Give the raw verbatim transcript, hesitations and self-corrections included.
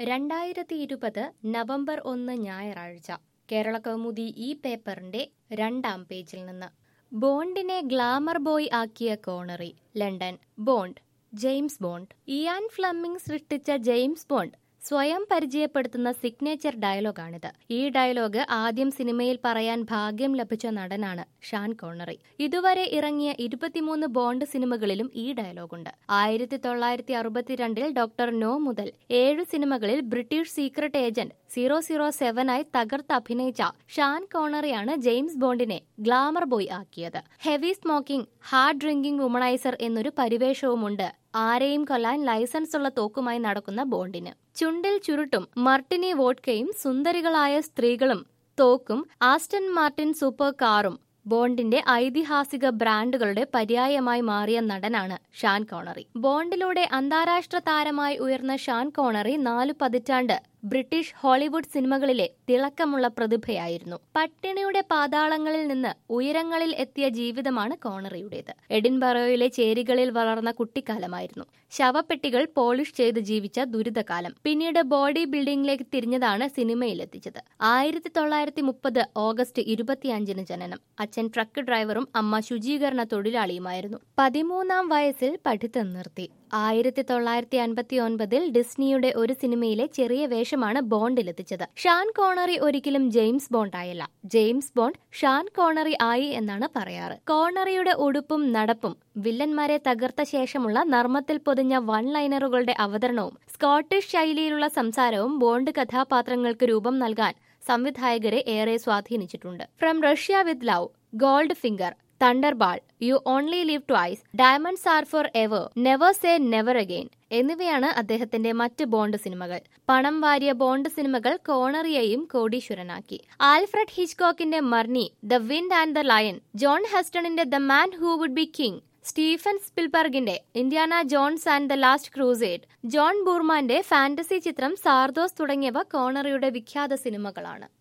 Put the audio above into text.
രണ്ടായിരത്തി ഇരുപത് നവംബർ ഒന്ന് ഞായറാഴ്ച കേരളകൗമുദി ഈ പേപ്പറിന്റെ രണ്ടാം പേജിൽ നിന്ന് ബോണ്ടിനെ ഗ്ലാമർ ബോയ് ആക്കിയ Connery. London. Bond James Bond. Ian Fleming സൃഷ്ടിച്ച ജെയിംസ് ബോണ്ട് സ്വയം പരിചയപ്പെടുത്തുന്ന സിഗ്നേച്ചർ ഡയലോഗാണിത്. ഈ ഡയലോഗ് ആദ്യം സിനിമയിൽ പറയാൻ ഭാഗ്യം ലഭിച്ച നടനാണ് ഷാൻ കോണറി. ഇതുവരെ ഇറങ്ങിയ ഇരുപത്തിമൂന്ന് ബോണ്ട് സിനിമകളിലും ഈ ഡയലോഗുണ്ട്. ആയിരത്തി തൊള്ളായിരത്തി അറുപത്തിരണ്ടിൽ ഡോക്ടർ നോ മുതൽ ഏഴു സിനിമകളിൽ British secret agent zero zero സെവനായി തകർത്ത് അഭിനയിച്ച ഷാൻ കോണറിയാണ് ജെയിംസ് ബോണ്ടിനെ ഗ്ലാമർ ബോയ് ആക്കിയത്. Heavy smoking, hard drinking womaniser എന്നൊരു പരിവേഷവുമുണ്ട് ആരെയും കൊല്ലാൻ ലൈസൻസ് ഉള്ള തോക്കുമായി നടക്കുന്ന ബോണ്ടിന്. ചുണ്ടിൽ ചുരുട്ടും മർട്ടിനി വോഡ്കയും സുന്ദരികളായ സ്ത്രീകളും തോക്കും ആസ്റ്റൺ മാർട്ടിൻ സൂപ്പർ കാറും ബോണ്ടിന്റെ ഐതിഹാസിക ബ്രാൻഡുകളുടെ പര്യായമായി മാറിയ നടനാണ് ഷാൻ കോണറി. ബോണ്ടിലൂടെ അന്താരാഷ്ട്ര താരമായി ഉയർന്ന ഷാൻ കോണറി നാലു പതിറ്റാണ്ട് ബ്രിട്ടീഷ് ഹോളിവുഡ് സിനിമകളിലെ തിളക്കമുള്ള പ്രതിഭയായിരുന്നു. പട്ടിണിയുടെ പാതാളങ്ങളിൽ നിന്ന് ഉയരങ്ങളിൽ എത്തിയ ജീവിതമാണ് കോണറിയുടേത്. എഡിൻബറോയിലെ ചേരികളിൽ വളർന്ന കുട്ടിക്കാലമായിരുന്നു. ശവപ്പെട്ടികൾ പോളിഷ് ചെയ്ത് ജീവിച്ച ദുരിതകാലം. പിന്നീട് ബോഡി ബിൽഡിംഗിലേക്ക് തിരിഞ്ഞതാണ് സിനിമയിലെത്തിച്ചത്. ആയിരത്തി തൊള്ളായിരത്തി മുപ്പത് ഓഗസ്റ്റ് ഇരുപത്തിയഞ്ചിന് ജനനം. അച്ഛൻ ട്രക്ക് ഡ്രൈവറും അമ്മ ശുചീകരണ തൊഴിലാളിയുമായിരുന്നു. പതിമൂന്നാം വയസ്സിൽ പഠിത്തം നിർത്തി. ആയിരത്തി തൊള്ളായിരത്തി അൻപത്തി ഒൻപതിൽ ഡിസ്നിയുടെ ഒരു സിനിമയിലെ ചെറിയ വേഷമാണ് ബോണ്ടിലെത്തിച്ചത്. ഷാൻ കോണറി ഒരിക്കലും ജെയിംസ് ബോണ്ട് ആയില്ല. ജെയിംസ് ബോണ്ട് ഷാൻ കോണറി ആയി എന്നാണ് പറയാറ്. കോണറിയുടെ ഉടുപ്പും നടപ്പും വില്ലന്മാരെ തകർത്ത ശേഷമുള്ള നർമ്മത്തിൽ പൊതിഞ്ഞ വൺ ലൈനറുകളുടെ അവതരണവും സ്കോട്ടിഷ് ശൈലിയിലുള്ള സംസാരവും ബോണ്ട് കഥാപാത്രങ്ങൾക്ക് രൂപം നൽകാൻ സംവിധായകരെ ഏറെ സ്വാധീനിച്ചിട്ടുണ്ട്. From Russia with love, Goldfinger, Thunderball, you only live twice, diamonds are forever, never say never again എന്നിവയാണ് അദ്ദേഹത്തിന്റെ മറ്റ് ബോണ്ട് സിനിമകൾ. പണം വാരിയ ബോണ്ട് സിനിമകൾ കോണറിയെയും കോടീശ്വരനാക്കി. ആൽഫ്രഡ് ഹിച്ച്കോക്കിന്റെ Marnie, the wind and the lion, John ഹസ്റ്റണിന്റെ the man who would be king, Stephen സ്പിൽബർഗിന്റെ Indiana Jones and the last crusade, John ബൂർമാന്റെ ഫാന്റസി ചിത്രം സാർദോസ് തുടങ്ങിയവ കോണറിയുടെ വിഖ്യാത സിനിമകളാണ്.